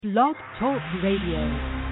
Blog Talk Radio.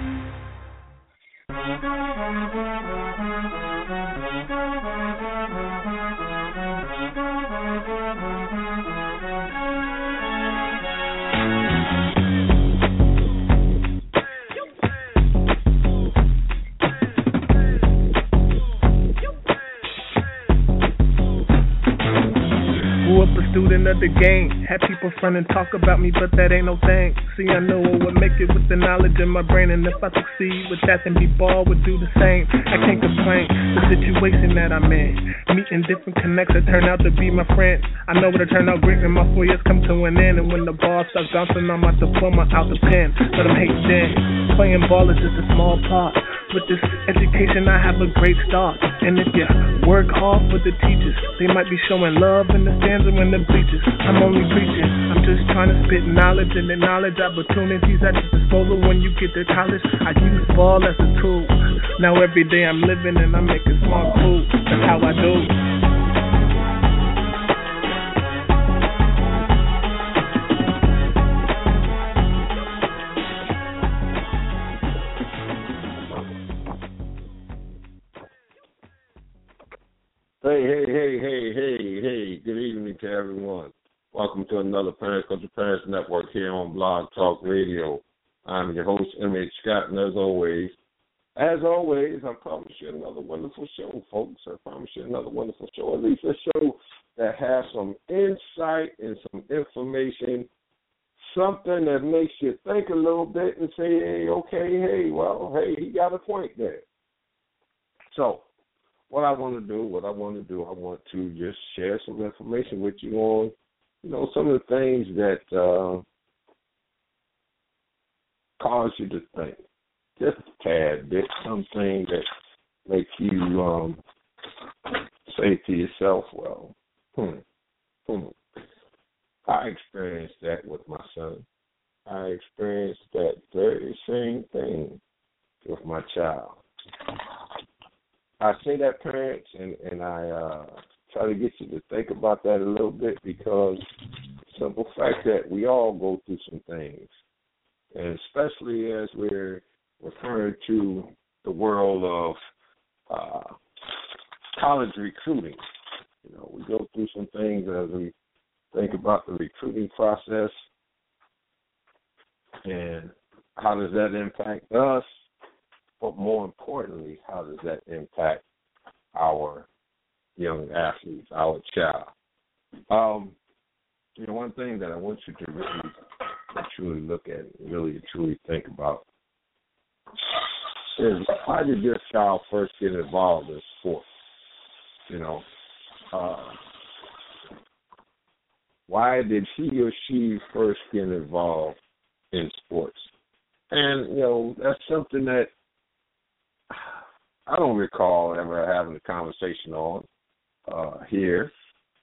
Student of the game, had people front and talk about me, but that ain't no thing. See, I know I would make it with the knowledge in my brain, and if I succeed with that, then B-Ball would do the same. I can't complain, the situation that I'm in, meeting different connects that turn out to be my friends. I know it'll turn out great when my 4 years come to an end, and when the ball starts bouncing, I'm out the diploma out the pen. But I'm hating then, playing ball is just a small part. With this education, I have a great start. And if you work hard for the teachers, they might be showing love in the stands and in the bleachers. I'm only preaching. I'm just trying to spit knowledge and acknowledge opportunities at your disposal when you get to college. I use ball as a tool. Now every day I'm living and I'm making smart moves. That's how I do. Hey, good evening to everyone. Welcome to another Parents Culture Parents Network here on Blog Talk Radio. I'm your host, M.H. Scott, and as always, I promise you another wonderful show, folks. I promise you another wonderful show, at least a show that has some insight and some information, something that makes you think a little bit and say, he got a point there. So, what I want to just share some information with you on, some of the things that cause you to think. Just a tad bit, something that makes you say to yourself, I experienced that with my son. I experienced that very same thing with my child. I say that, parents, and I try to get you to think about that a little bit because the simple fact that we all go through some things, and especially as we're referring to the world of college recruiting. We go through some things as we think about the recruiting process and how does that impact us. But more importantly, how does that impact our young athletes, our child? One thing that I want you to really truly look at, really truly think about, is why did your child first get involved in sports? Why did he or she first get involved in sports? And, that's something that I don't recall ever having a conversation on here,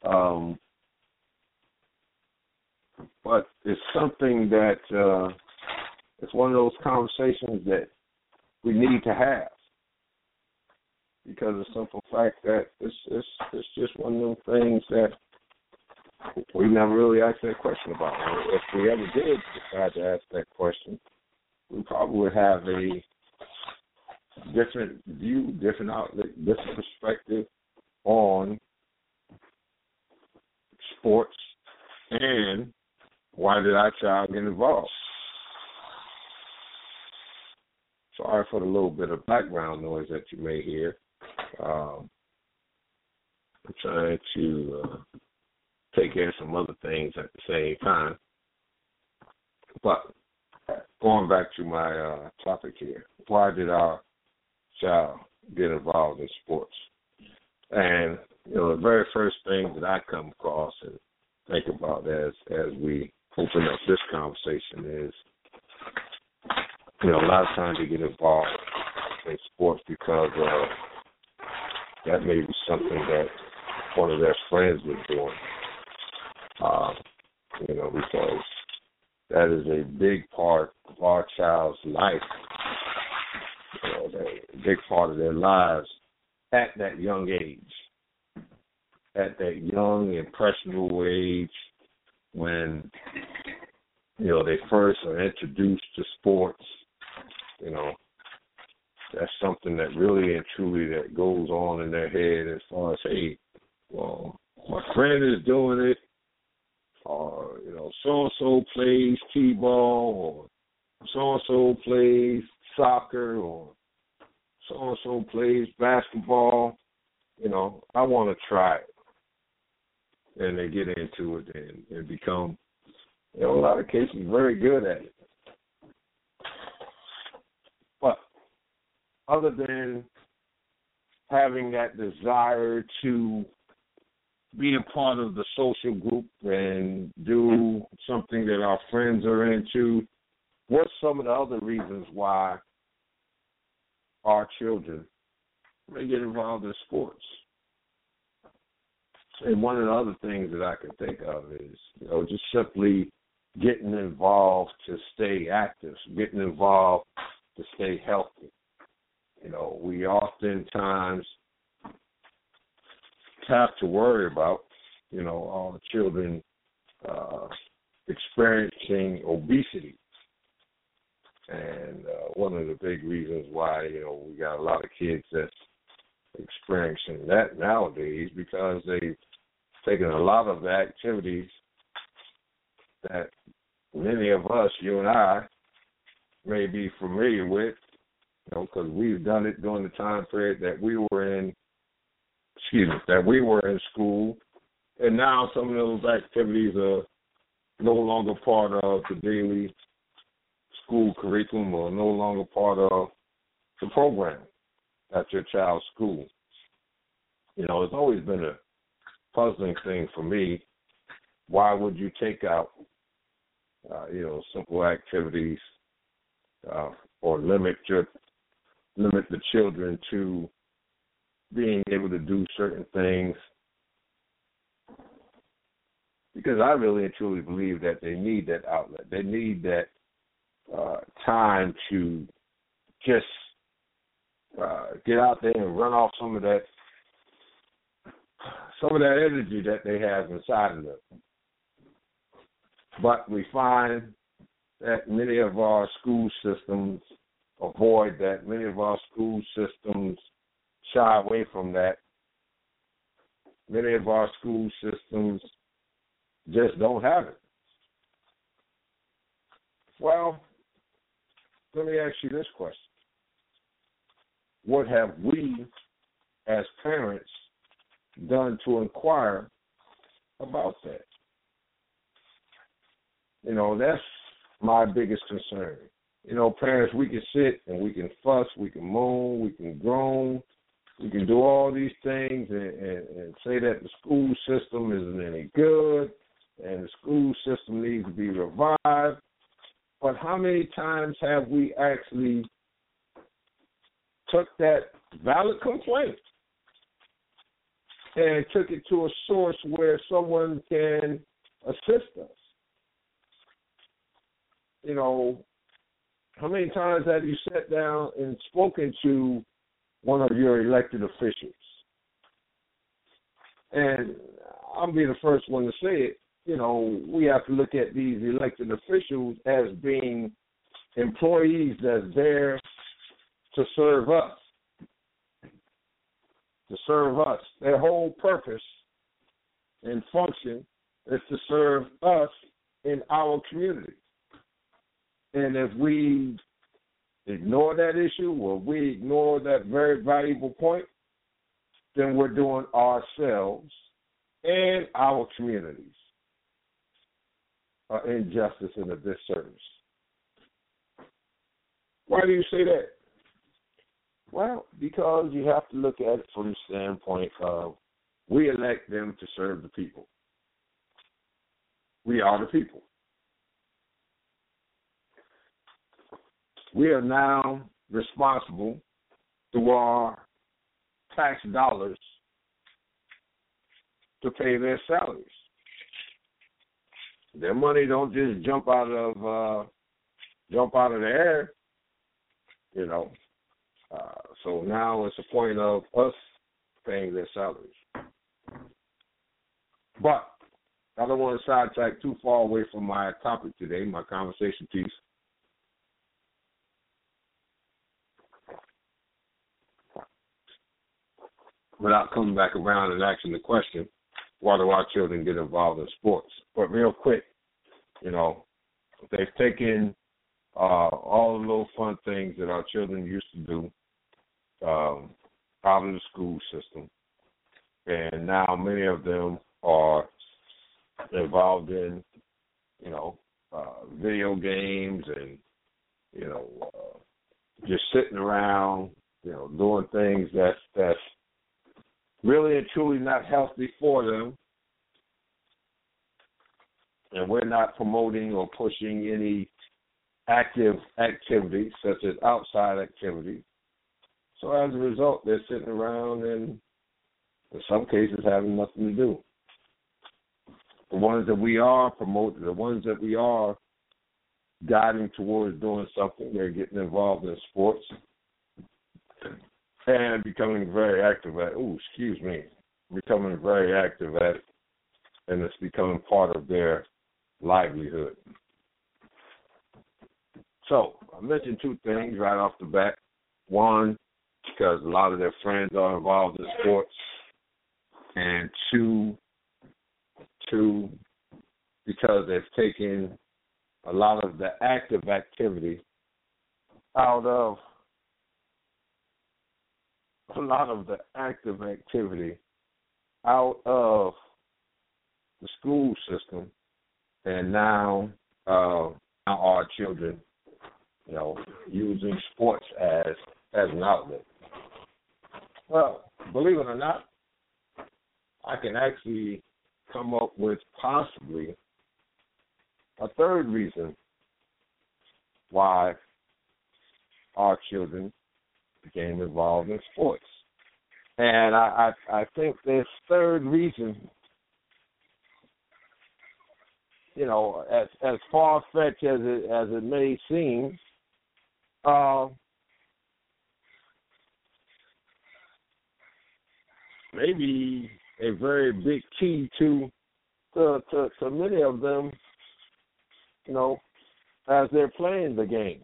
but it's something that it's one of those conversations that we need to have because of the simple fact that it's just one of those things that we never really asked that question about. If we ever did decide to ask that question, we probably would have a different view, different outlook, different perspective on sports and why did our child get involved. Sorry for the little bit of background noise that you may hear. I'm trying to take care of some other things at the same time. But going back to my topic here, why did our child get involved in sports? And the very first thing that I come across and think about as we open up this conversation is, a lot of times they get involved in sports because that may be something that one of their friends was doing. Because that is a big part of our child's life. A big part of their lives at that young age, at that young, impressionable age when they first are introduced to sports, that's something that really and truly that goes on in their head as far as, hey, well, my friend is doing it, or, so-and-so plays T-ball, or so-and-so plays soccer, or so-and-so plays basketball. I want to try it. And they get into it and become, in a lot of cases, very good at it. But other than having that desire to be a part of the social group and do something that our friends are into, what's some of the other reasons why our children may get involved in sports? And one of the other things that I can think of is, just simply getting involved to stay active, getting involved to stay healthy. We oftentimes have to worry about, all the children experiencing obesity. And one of the big reasons why, we got a lot of kids that's experiencing that nowadays because they've taken a lot of the activities that many of us, you and I, may be familiar with, because we've done it during the time period that we were in school, and now some of those activities are no longer part of the daily school curriculum or no longer part of the program at your child's school. It's always been a puzzling thing for me. Why would you take out, simple activities or limit the children to being able to do certain things? Because I really and truly believe that they need that outlet. They need that time to just get out there and run off some of that energy that they have inside of them. But we find that many of our school systems avoid that. Many of our school systems shy away from that. Many of our school systems just don't have it. Well, let me ask you this question. What have we as parents done to inquire about that? That's my biggest concern. Parents, we can sit and we can fuss, we can moan, we can groan, we can do all these things and say that the school system isn't any good and the school system needs to be revived. But how many times have we actually took that valid complaint and took it to a source where someone can assist us? How many times have you sat down and spoken to one of your elected officials? And I'll be the first one to say it. We have to look at these elected officials as being employees that's there to serve us. Their whole purpose and function is to serve us in our community. And if we ignore that issue or we ignore that very valuable point, then we're doing ourselves and our communities an injustice and a disservice. Why do you say that? Well, because you have to look at it from the standpoint of we elect them to serve the people. We are the people. We are now responsible through our tax dollars to pay their salaries. Their money don't just jump out of the air, So now it's a point of us paying their salaries. But I don't want to sidetrack too far away from my topic today, my conversation piece. Without coming back around and asking the question, why do our children get involved in sports? But real quick, they've taken all the little fun things that our children used to do out of the school system. And now many of them are involved in, video games and, just sitting around, doing things that's really and truly not healthy for them. And we're not promoting or pushing any active activities such as outside activities. So as a result, they're sitting around and in some cases having nothing to do. The ones that we are promoting, the ones that we are guiding towards doing something, they're getting involved in sports and becoming very active at it. Becoming very active at it, and it's becoming part of their livelihood. So I mentioned two things right off the bat. One, because a lot of their friends are involved in sports, and two, because they've taken a lot of the active activity out of the school system, and now our children, using sports as an outlet. Well, believe it or not, I can actually come up with possibly a third reason why our children became involved in sports. And I think this third reason, as far-fetched as it may seem, maybe a very big key to many of them, as they're playing the game.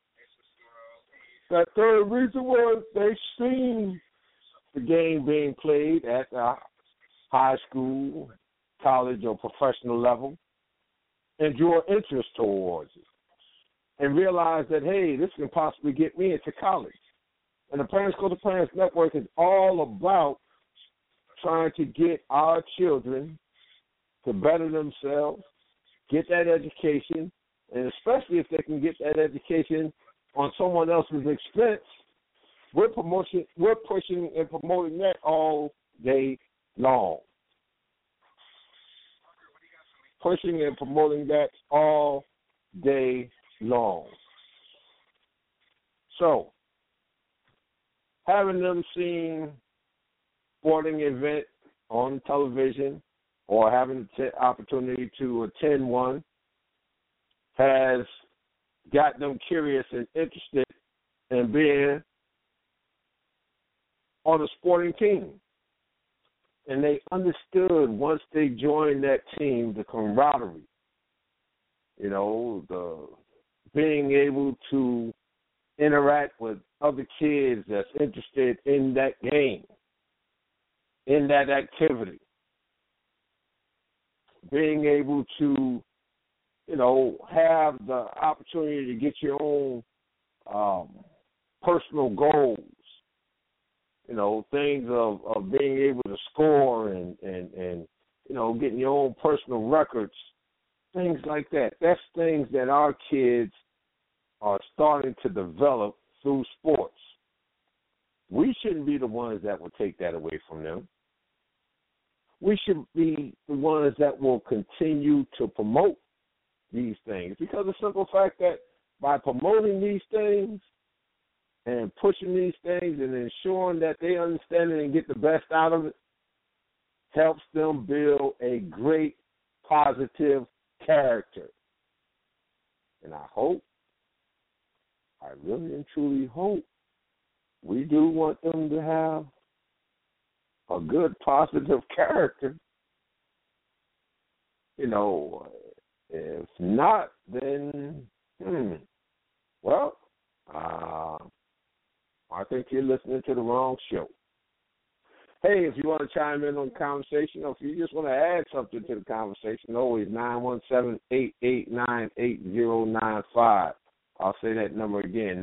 That third reason was they've seen the game being played at the high school, college, or professional level, and draw interest towards it, and realize that, hey, this can possibly get me into college. And the Parents Go to Parents Network is all about trying to get our children to better themselves, get that education, and especially if they can get that education on someone else's expense, we're pushing and promoting that all day long. Pushing and promoting that all day long. So, having them seeing sporting event on television or having the opportunity to attend one has got them curious and interested in being on a sporting team. And they understood once they joined that team, the camaraderie, the being able to interact with other kids that's interested in that game, in that activity, being able to, have the opportunity to get your own personal goals, things of being able to score and getting your own personal records, things like that. That's things that our kids are starting to develop through sports. We shouldn't be the ones that will take that away from them. We should be the ones that will continue to promote these things, because the simple fact that by promoting these things and pushing these things and ensuring that they understand it and get the best out of it helps them build a great positive character. And I really and truly hope, we do want them to have a good positive character. You know, if not, then, well, I think you're listening to the wrong show. Hey, if you want to chime in on the conversation, or if you just want to add something to the conversation, always 917-889-8095. I'll say that number again,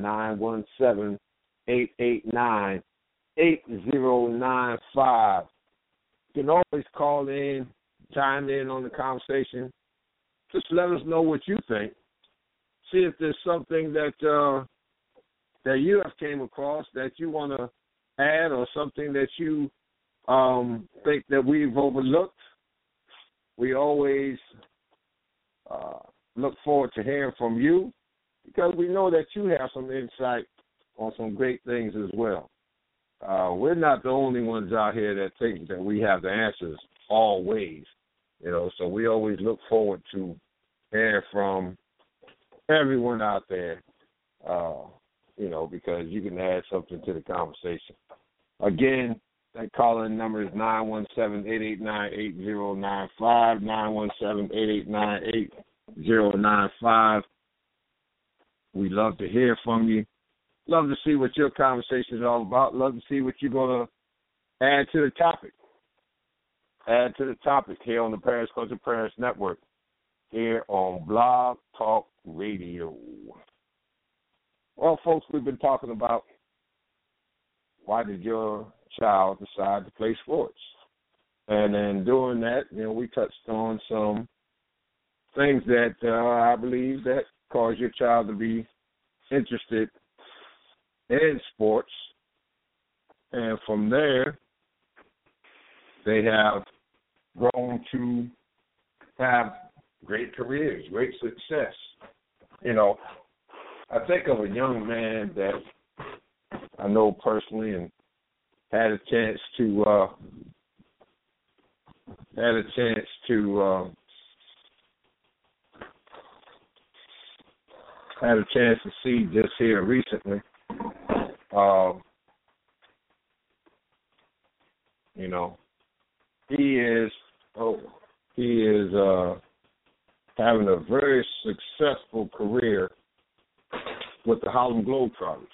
917-889-8095. You can always call in, chime in on the conversation. Just let us know what you think. See if there's something that you have came across that you want to add, or something that you think that we've overlooked. We always look forward to hearing from you, because we know that you have some insight on some great things as well. We're not the only ones out here that think that we have the answers always, so we always look forward to hearing from everyone out there, because you can add something to the conversation. Again, that call-in number is 917-889-8095, 917-889-8095. We love to hear from you. Love to see what your conversation is all about. Love to see what you're going to add to the topic. Add to the topic here on the Parents Culture Parents Network, here on Blog Talk Radio. Well, folks, we've been talking about why did your child decide to play sports? And in doing that, we touched on some things that I believe that cause your child to be interested in sports. And from there, they have grown to have great careers, great success. I think of a young man that I know personally and had a chance to see just here recently. He is having a very successful career with the Harlem Globetrotters.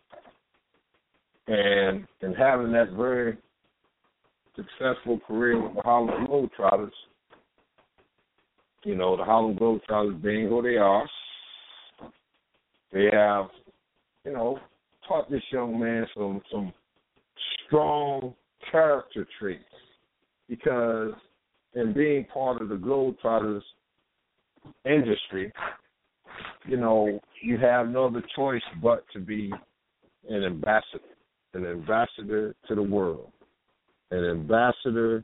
And in having that very successful career with the Harlem Globetrotters, the Harlem Globetrotters being who they are, they have, taught this young man some strong character traits, because in being part of the Globetrotters industry, you have no other choice but to be an ambassador to the world, an ambassador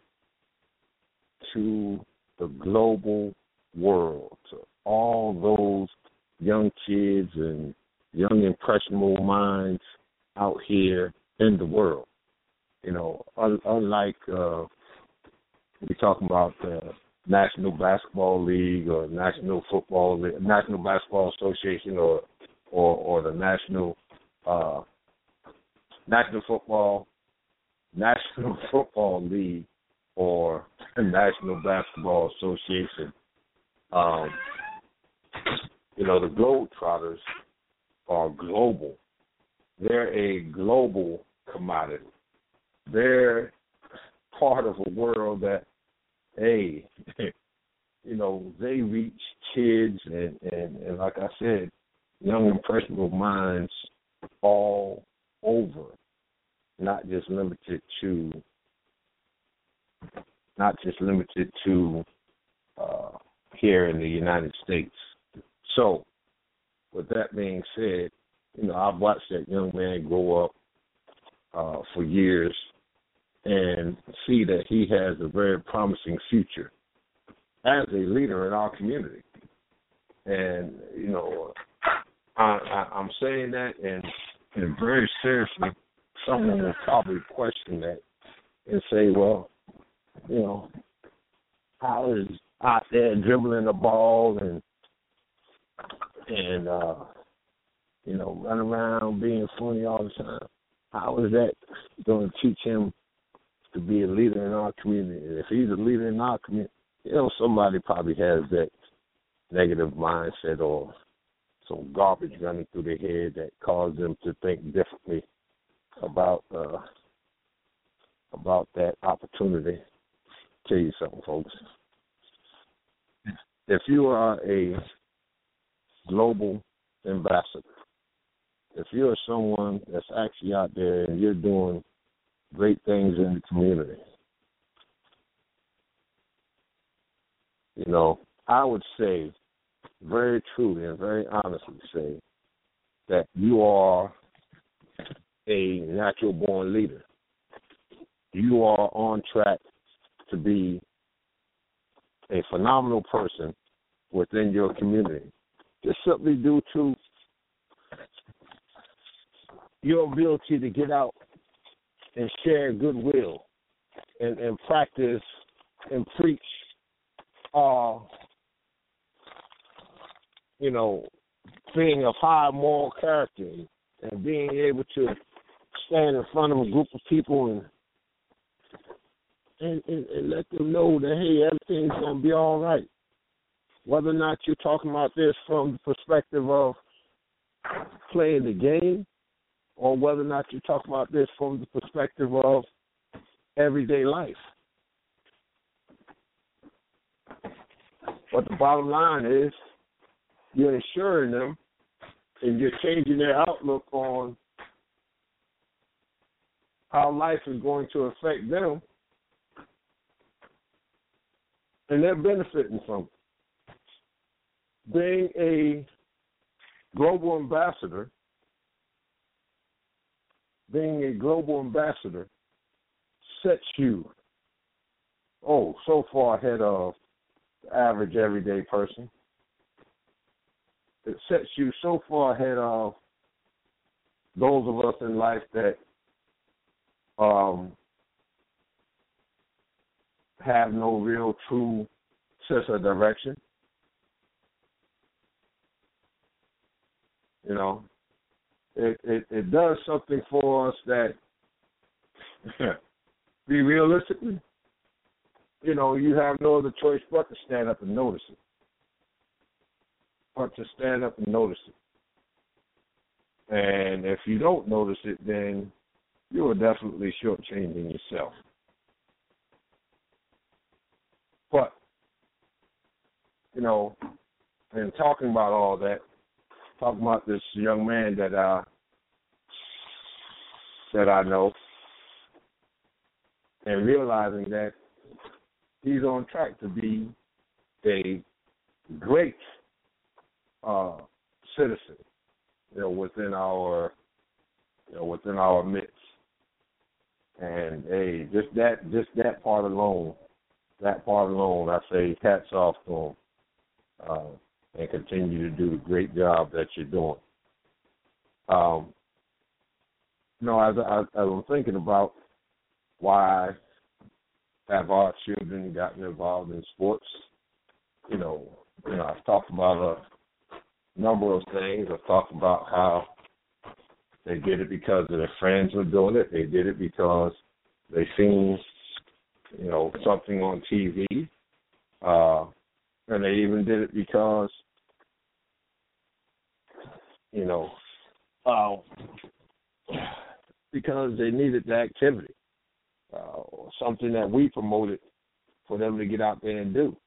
to the global world, to all those young kids and young impressionable minds out here in the world. Unlike we talking about the National Basketball League or National Football League, National Basketball Association, or the National Football League or National Basketball Association. The Globetrotters are global. They're a global commodity. They're part of a world that, they reach kids and like I said, young impressionable minds all over, not just limited to here in the United States. So, with that being said, I've watched that young man grow up for years and see that he has a very promising future as a leader in our community. And, I'm saying that and very seriously. Someone will probably question that and say, well, how is out there dribbling the ball and running around being funny all the time? How is that going to teach him to be a leader in our community? If he's a leader in our community, somebody probably has that negative mindset or some garbage running through their head that causes them to think differently about that opportunity. Tell you something, folks. If you are a global ambassador, if you're someone that's actually out there and you're doing great things in the community, I would say very truly and very honestly say that you are a natural-born leader. You are on track to be a phenomenal person within your community, just simply due to your ability to get out and share goodwill and practice and preach, being of high moral character and being able to stand in front of a group of people and let them know that, hey, everything's going to be all right. Whether or not you're talking about this from the perspective of playing the game or whether or not you're talking about this from the perspective of everyday life. But the bottom line is you're ensuring them and you're changing their outlook on how life is going to affect them, and they're benefiting from it. Being a global ambassador sets you, so far ahead of the average everyday person. It sets you so far ahead of those of us in life that have no real true sense of direction. It does something for us that, be realistically, you have no other choice but to stand up and notice it. And if you don't notice it, then you are definitely shortchanging yourself. But, and talking about all that, talking about this young man that I know, and realizing that he's on track to be a great citizen, within our midst. And hey, just that part alone, I say hats off to him, and continue to do the great job that you're doing. As I'm thinking about why have our children gotten involved in sports, I've talked about a number of things. I've talked about how they did it because their friends were doing it. They did it because they seen, something on TV. And they even did it because, because they needed the activity, something that we promoted for them to get out there and do.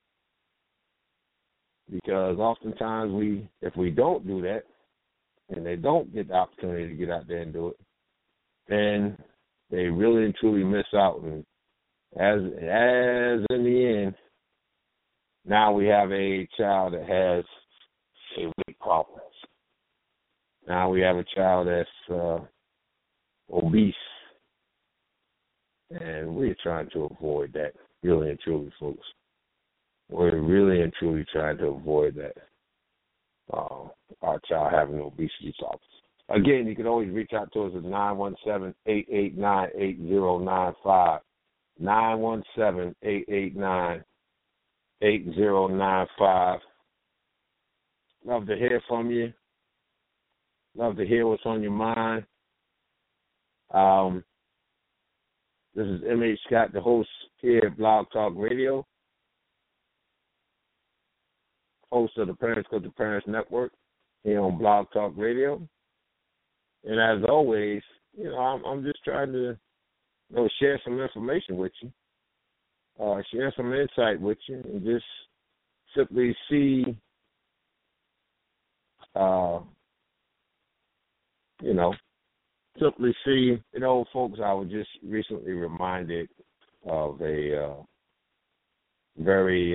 Because oftentimes if we don't do that, and they don't get the opportunity to get out there and do it, then they really and truly miss out. And as in the end, now we have a child that has a weight problems. Now we have a child that's obese. And we're trying to avoid that, really and truly, folks. We're really and truly trying to avoid that. Our child having obesity problems. Again, you can always reach out to us at 917-889-8095. 917-889-8095. Love to hear from you. Love to hear what's on your mind. This is M.H. Scott, the host here at Blog Talk Radio. host of the Parents Go to Parents Network here on Blog Talk Radio. And as always, I'm just trying to share some information with you, share some insight with you, and just simply see, folks, I was just recently reminded of a very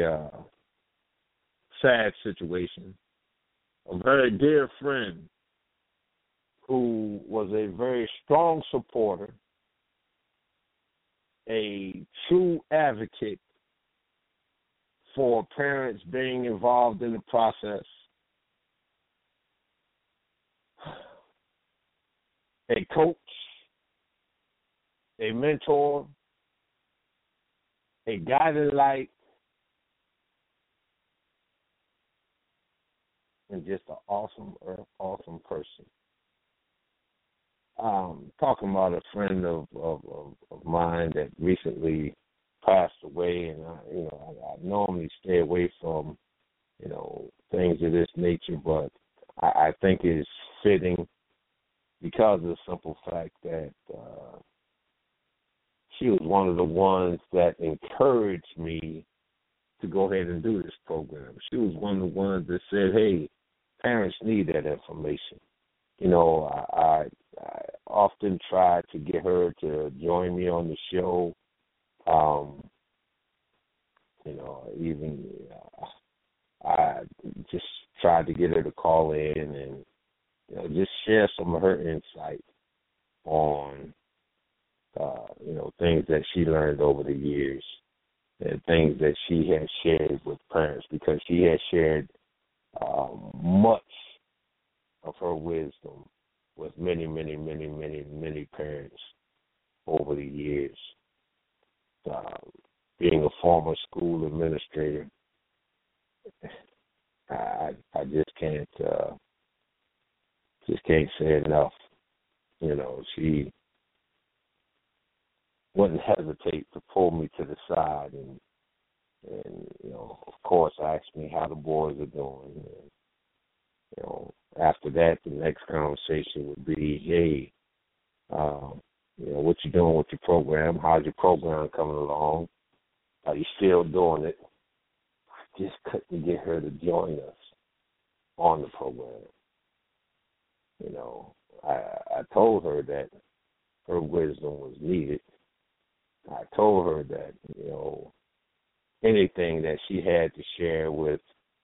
sad situation. A very dear friend who was a very strong supporter, a true advocate for parents being involved in the process, a coach, a mentor, a guiding light, and just an awesome person. Talking about a friend of mine that recently passed away, and I normally stay away from things of this nature, but I think it's fitting because of the simple fact that she was one of the ones that encouraged me to go ahead and do this program. She was one of the ones that said, hey, parents need that information. I often try to get her to join me on the show. I just tried to get her to call in and just share some of her insight on things that she learned over the years and things that she has shared with parents, because she has shared much of her wisdom with many, many, many, many, many parents over the years. Being a former school administrator, I just can't say enough. She wouldn't hesitate to pull me to the side and of course ask me how the boys are doing. And, after that, the next conversation would be, hey, what you doing with your program? How's your program coming along? Are you still doing it? I just couldn't get her to join us on the program. I told her that her wisdom was needed. I told her that, anything that she had to share with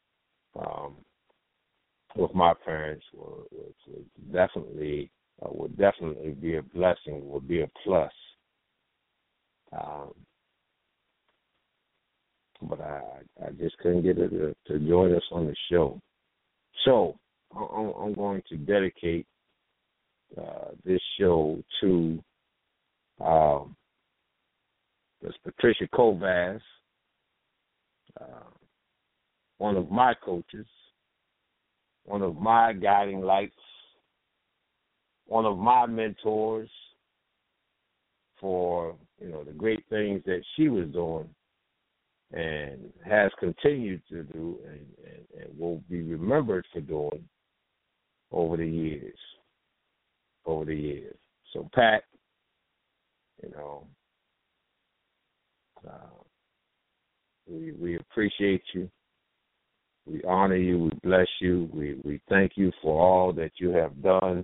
my parents would definitely be a blessing, would be a plus. But I just couldn't get her to join us on the show. So I'm going to dedicate this show to Ms. Patricia Kovas, one of my coaches, one of my guiding lights, one of my mentors for, the great things that she was doing and has continued to do and will be remembered for doing over the years. So, Pat, we appreciate you. We honor you. We bless you. We thank you for all that you have done.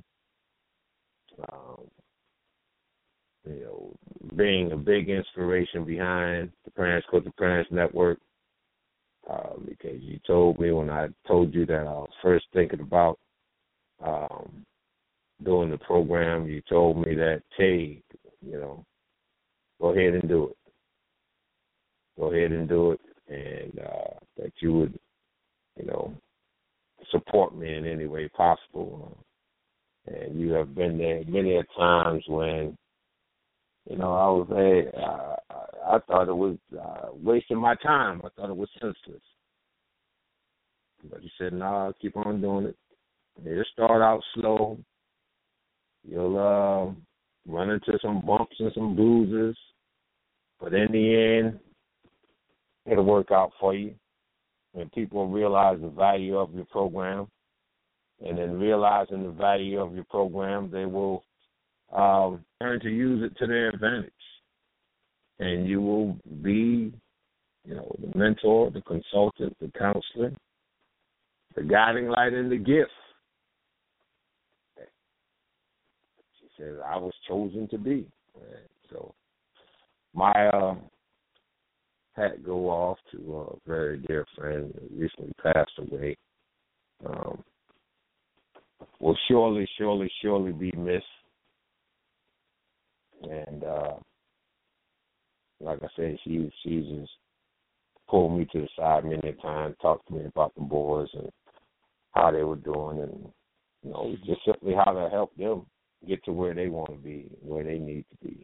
Being a big inspiration behind the Parents Go to Parents Network, because you told me when I told you that I was first thinking about doing the program, you told me that, hey, go ahead and do it. Go ahead and do it, and that you would, support me in any way possible. And you have been there many a times when, I thought it was wasting my time. I thought it was senseless. But you said, no, keep on doing it. It'll start out slow. You'll run into some bumps and some bruises. But in the end, it'll work out for you. when people realize the value of your program, and in realizing the value of your program, they will learn to use it to their advantage. And you will be, the mentor, the consultant, the counselor, the guiding light, and the gift. She says, I was chosen to be. So my hat go off to a very dear friend who recently passed away. Will surely be missed. And like I said, she just pulled me to the side many times, talked to me about the boys and how they were doing, and just simply how to help them get to where they want to be, where they need to be.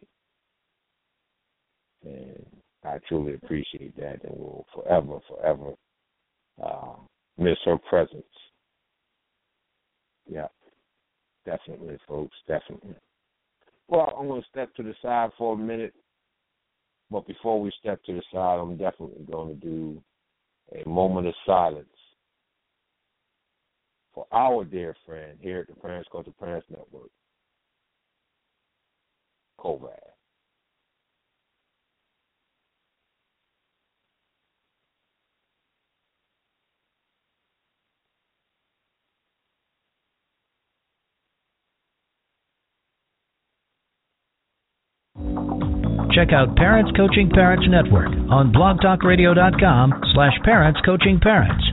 And I truly appreciate that, and will forever miss her presence. Yeah, definitely, folks, definitely. Well, I'm going to step to the side for a minute, but before we step to the side, I'm definitely going to do a moment of silence for our dear friend here at the Parents Go to Parents Network, Kovac. Check out Parents Coaching Parents Network on blogtalkradio.com/parentscoachingparents.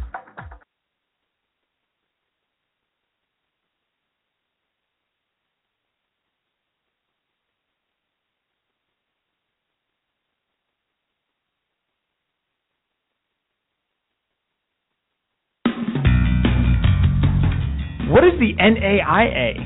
What is the NAIA?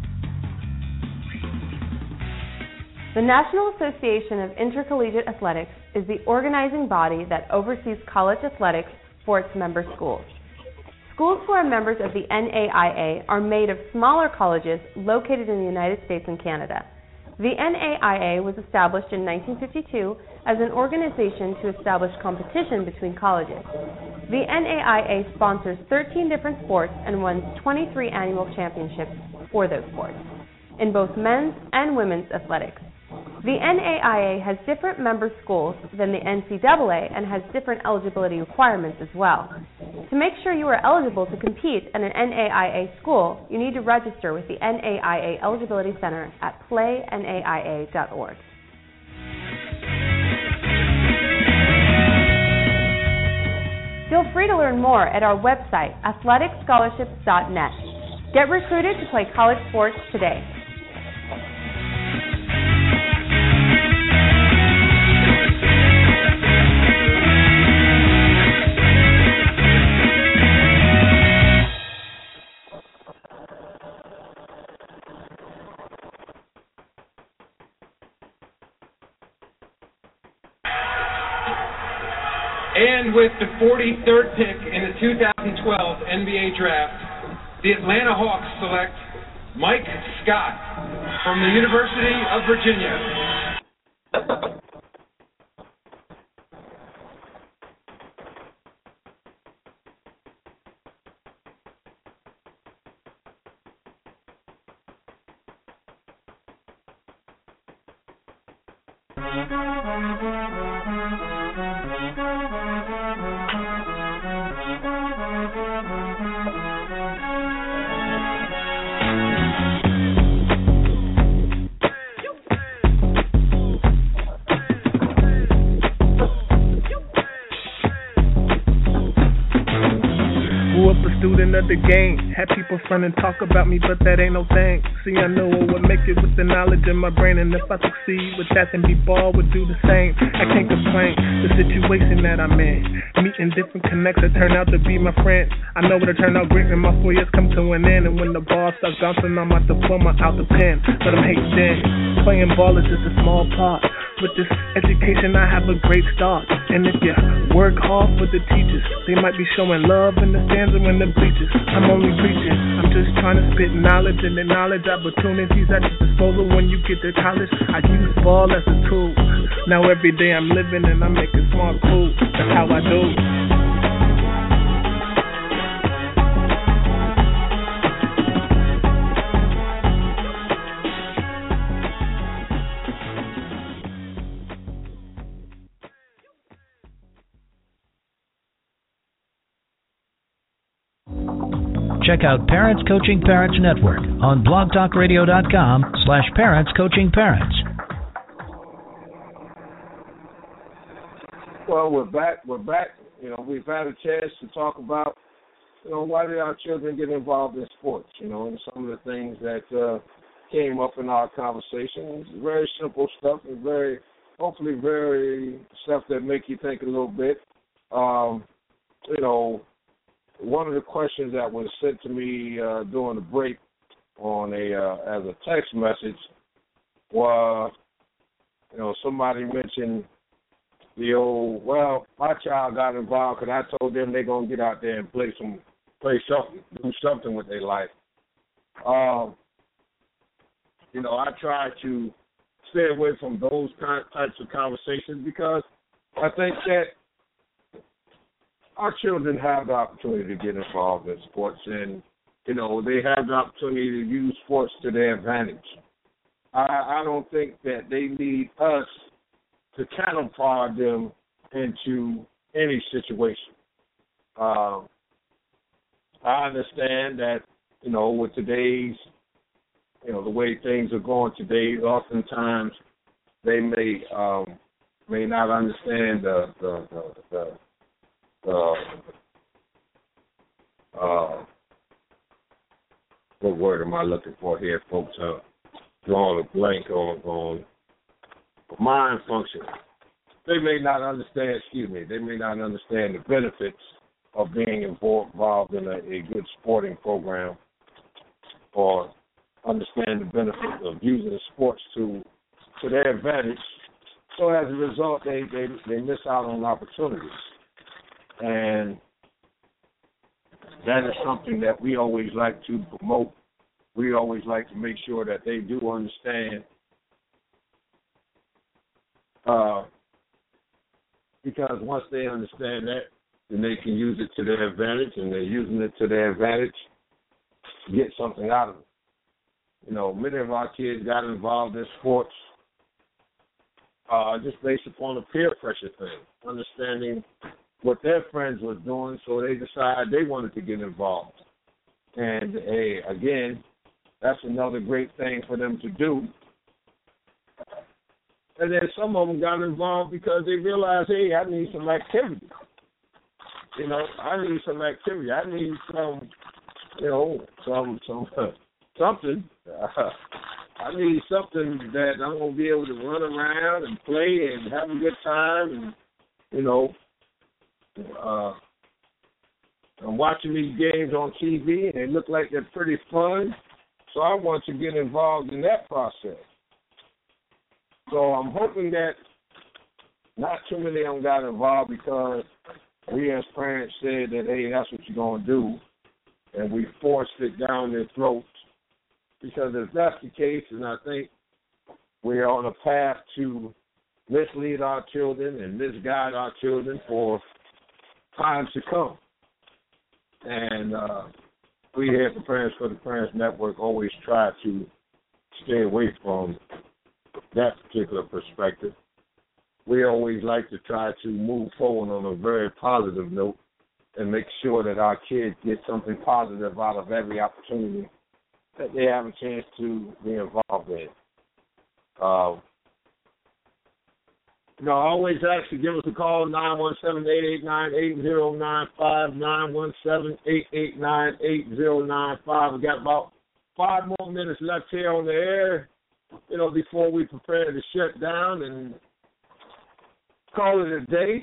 The National Association of Intercollegiate Athletics is the organizing body that oversees college athletics for its member schools. Schools who are members of the NAIA are made of smaller colleges located in the United States and Canada. The NAIA was established in 1952 as an organization to establish competition between colleges. The NAIA sponsors 13 different sports and won 23 annual championships for those sports, in both men's and women's athletics. The NAIA has different member schools than the NCAA and has different eligibility requirements as well. To make sure you are eligible to compete at an NAIA school, you need to register with the NAIA Eligibility Center at playnaia.org. Feel free to learn more at our website, athleticscholarships.net. Get recruited to play college sports today. And with the 43rd pick in the 2012 NBA Draft, the Atlanta Hawks select Mike Scott from the University of Virginia. The game. Had people front and talk about me, but that ain't no thing. See, I know I would make it with the knowledge in my brain, and if I succeed with that, then B-Ball would do the same. I can't complain, the situation that I'm in. Meeting different connects that turn out to be my friends. I know it'll turn out great when my 4 years come to an end, and when the ball starts bouncing, I'm out the diploma out the pen. But I'm hating then. Playing ball is just a small part. With this education, I have a great start. And if you work hard for the teachers, they might be showing love in the stands or in the bleachers. I'm only preaching. I'm just trying to spit knowledge and acknowledge opportunities at your disposal when you get to college. I use ball as a tool. Now every day I'm living and I'm making smart moves. That's how I do. check out Parents Coaching Parents Network on blogtalkradio.com/parentscoachingparents. Well, we're back. We've had a chance to talk about, why did our children get involved in sports, and some of the things that came up in our conversation. It's very simple stuff and hopefully very stuff that make you think a little bit. One of the questions that was sent to me during the break on as a text message was, somebody mentioned the old, my child got involved because I told them they're going to get out there and play something, do something with their life. I try to stay away from those types of conversations because I think that our children have the opportunity to get involved in sports, and, they have the opportunity to use sports to their advantage. I don't think that they need us to catapult them into any situation. I understand that, with today's, the way things are going today, oftentimes they may not understand what word am I looking for here, folks? Drawing a blank on mind function. They may not understand the benefits of being involved in a good sporting program, or understand the benefits of using sports to their advantage. So as a result, they miss out on opportunities. And that is something that we always like to promote. We always like to make sure that they do understand, because once they understand that, then they can use it to their advantage, and they're using it to their advantage to get something out of it. Many of our kids got involved in sports just based upon a peer pressure thing, understanding what their friends were doing, so they decided they wanted to get involved. And, again, that's another great thing for them to do. And then some of them got involved because they realized, hey, I need some activity. I need some activity. I need something. I need something that I'm going to be able to run around and play and have a good time. And, I'm watching these games on TV, and they look like they're pretty fun. So I want to get involved in that process. So I'm hoping that not too many of them got involved because we as parents said that, hey, that's what you're going to do, and we forced it down their throats. Because if that's the case, and I think we're on a path to mislead our children and misguide our children for times to come. And we here at the Parents for the Parents Network always try to stay away from that particular perspective. We always like to try to move forward on a very positive note and make sure that our kids get something positive out of every opportunity that they have a chance to be involved in. Always ask to give us a call, 917-889-8095, 917-889-8095. We got about 5 more minutes left here on the air, before we prepare to shut down and call it a day.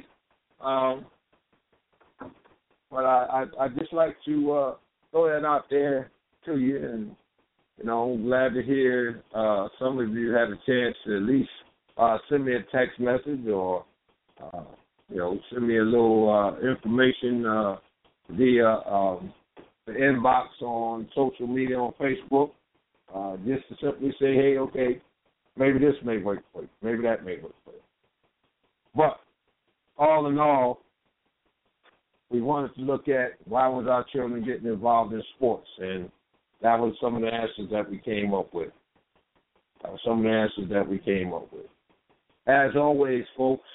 But I just like to throw that out there to you, and I'm glad to hear some of you had a chance to at least send me a text message or send me a little information via the inbox on social media on Facebook, just to simply say, hey, okay, maybe this may work for you, maybe that may work for you. But all in all, we wanted to look at why was our children getting involved in sports, and that was some of the answers that we came up with. As always, folks,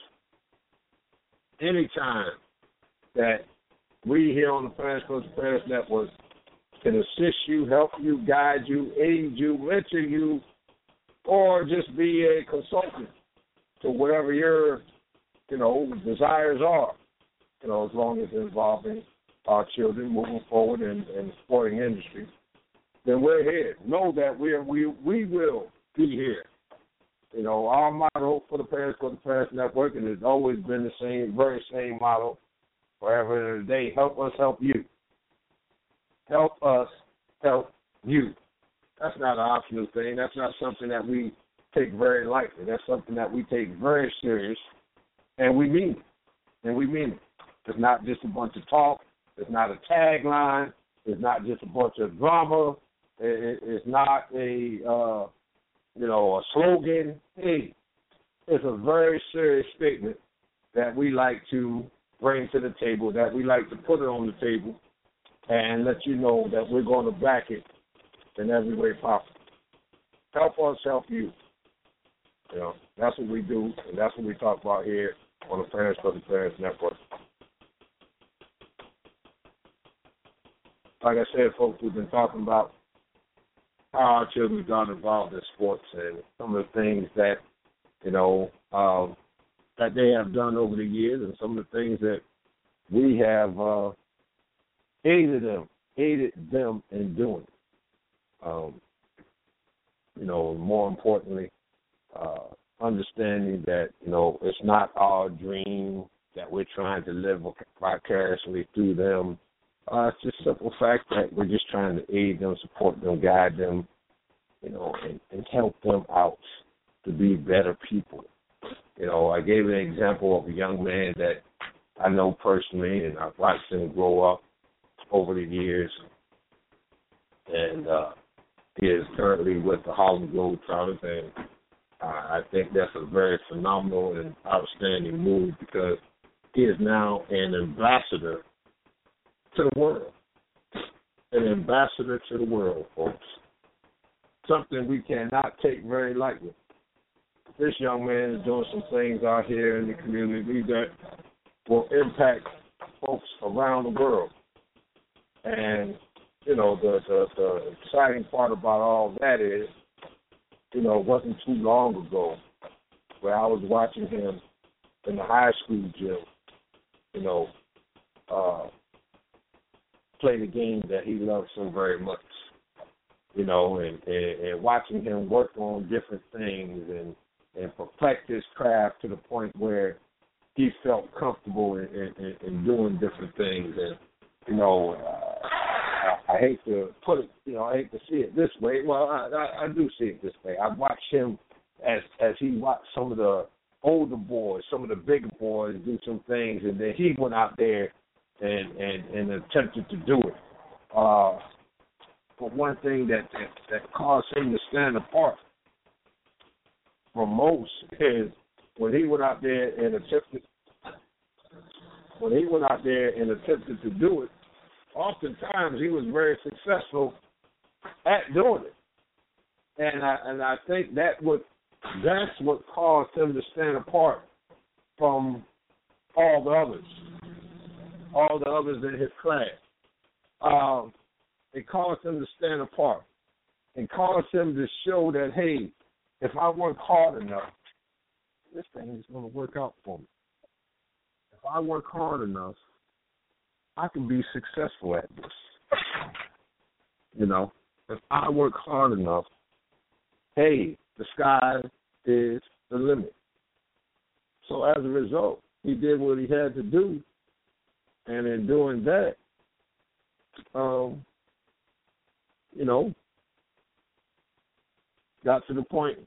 anytime that we here on the Parents for the Parents Network can assist you, help you, guide you, aid you, mentor you, or just be a consultant to whatever your, desires are, as long as it's involving our children moving forward in the sporting industry, then we're here. Know that we will be here. Our motto for the Parents Go to Parents Network, and it's always been the very same motto forever and a day: help us help you. Help us help you. That's not an optional thing. That's not something that we take very lightly. That's something that we take very serious, and we mean it. It's not just a bunch of talk. It's not a tagline. It's not just a bunch of drama. It's not a slogan. Hey, it's a very serious statement that we like to bring to the table, that we like to put it on the table, and let you know that we're going to back it in every way possible. Help us help you. That's what we do, and that's what we talk about here on the Parents for the Parents Network. Like I said, folks, we've been talking about how our children got involved in sports and some of the things that, that they have done over the years, and some of the things that we have aided them in doing. More importantly, understanding that, it's not our dream that we're trying to live vicariously through them. It's just a simple fact that we're just trying to aid them, support them, guide them, and help them out to be better people. I gave an example of a young man that I know personally, and I've watched him grow up over the years, and he is currently with the Harlem Globetrotters, and I think that's a very phenomenal and outstanding move because he is now an ambassador to the world. An ambassador to the world, folks. Something we cannot take very lightly. This young man is doing some things out here in the community that will impact folks around the world. And, the exciting part about all that is, it wasn't too long ago where I was watching him in the high school gym, play the game that he loves so very much, and watching him work on different things and perfect his craft to the point where he felt comfortable in doing different things. And, I hate to put it, I hate to see it this way. Well, I do see it this way. I watched him as he watched some of the older boys, some of the bigger boys do some things, and then he went out there and attempted to do it. But one thing that caused him to stand apart from most is when he went out there and attempted to do it, oftentimes he was very successful at doing it. And I think that's what caused him to stand apart from all the others in his class. It caused him to stand apart. It caused him to show that, hey, if I work hard enough, this thing is going to work out for me. If I work hard enough, I can be successful at this. If I work hard enough, hey, the sky is the limit. So as a result, he did what he had to do, and in doing that, got to the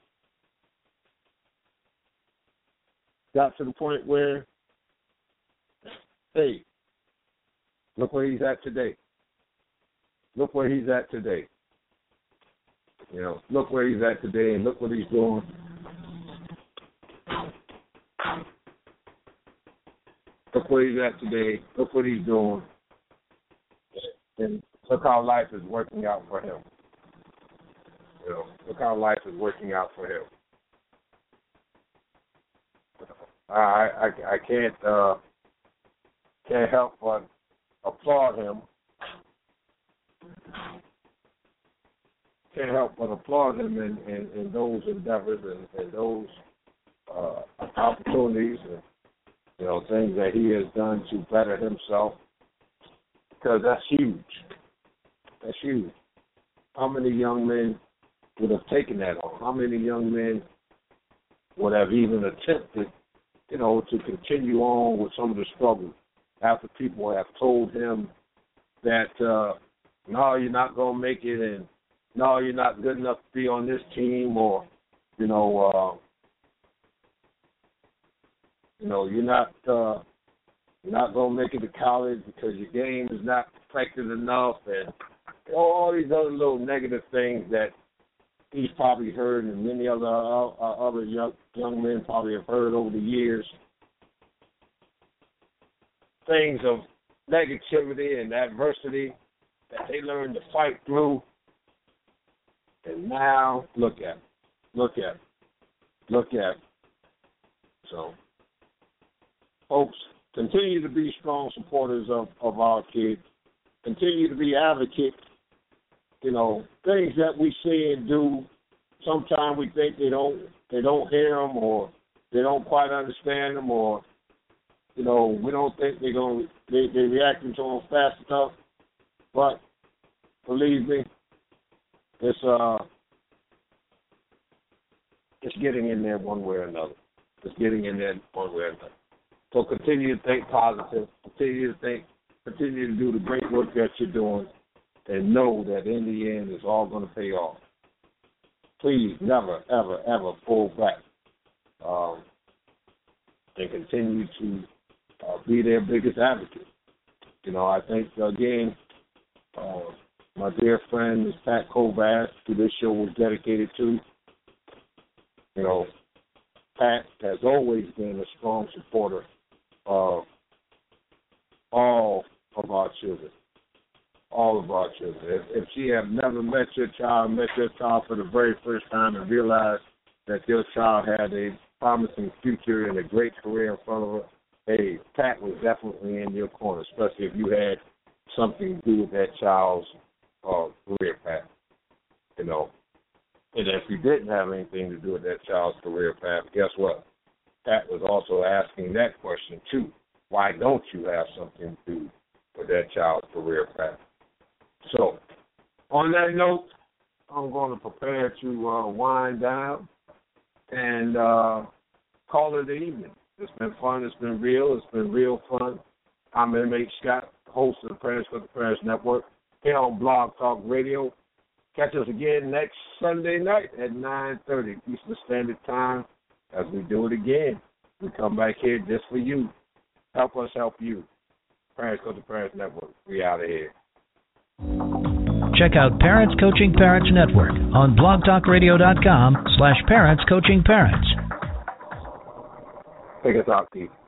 point where, hey, look where he's at today. Look where he's at today. Look where he's at today, and look what he's doing. Look where he's at today. Look what he's doing. And look how life is working out for him. Look how life is working out for him. I can't help but applaud him can't help but applaud him in those endeavors and those opportunities and, things that he has done to better himself, because that's huge. That's huge. How many young men would have taken that on? How many young men would have even attempted, to continue on with some of the struggle after people have told him that, no, you're not going to make it, and no, you're not good enough to be on this team, or, you're not going to make it to college because your game is not perfected enough, and all these other little negative things that he's probably heard, and many other young men probably have heard over the years. Things of negativity and adversity that they learned to fight through. And now, look at it. So, folks, continue to be strong supporters of our kids. Continue to be advocates. Things that we say and do, sometimes we think they don't hear them, or they don't quite understand them, or we don't think they're reacting to them fast enough. But believe me, it's getting in there one way or another. So continue to think positive. Continue to do the great work that you're doing, and know that in the end it's all going to pay off. Please never, ever, ever pull back, and continue to be their biggest advocate. I think, again, my dear friend is Pat Kovas, who this show was dedicated to. Pat has always been a strong supporter of all of our children. If she have never met your child for the very first time and realized that your child had a promising future and a great career in front of her, hey, Pat was definitely in your corner, especially if you had something to do with that child's career path, And if you didn't have anything to do with that child's career path, guess what? Pat was also asking that question too. Why don't you have something to do with that child's career path? So, on that note, I'm going to prepare to wind down and call it an evening. It's been fun. It's been real. It's been real fun. I'm M.H. Scott, host of the Parents for the Parents Network, here on Blog Talk Radio. Catch us again next Sunday night at 9:30 Eastern Standard Time as we do it again. We come back here just for you. Help us help you. Parents for the Parents Network. We out of here. Check out Parents Coaching Parents Network on blogtalkradio.com/parentscoachingparents. Take us out, Keith.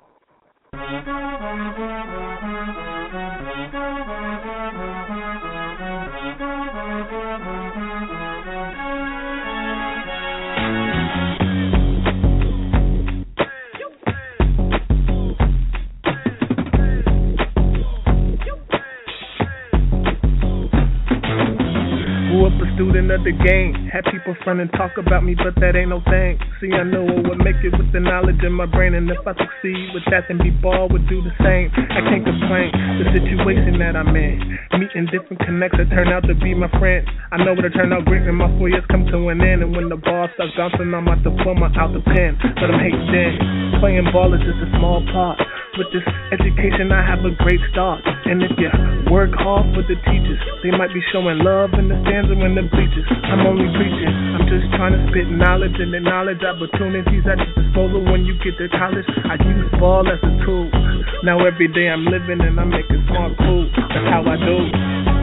Student of the game, had people front and talk about me, but that ain't no thing. See, I know I would make it with the knowledge in my brain, and if I succeed with that, then B-Ball would do the same. I can't complain, the situation that I'm in, meeting different connects that turn out to be my friends. I know it'll turn out great when my 4 years come to an end, and when the ball starts bouncing, I'm out the diploma out the pen. But I'm hating then, playing ball is just a small part. With this education, I have a great start. And if you work hard for the teachers, they might be showing love in the stands or in the bleachers. I'm only preaching. I'm just trying to spit knowledge, and the knowledge opportunities at your disposal when you get to college. I use ball as a tool. Now every day I'm living and I'm making smart moves. That's how I do.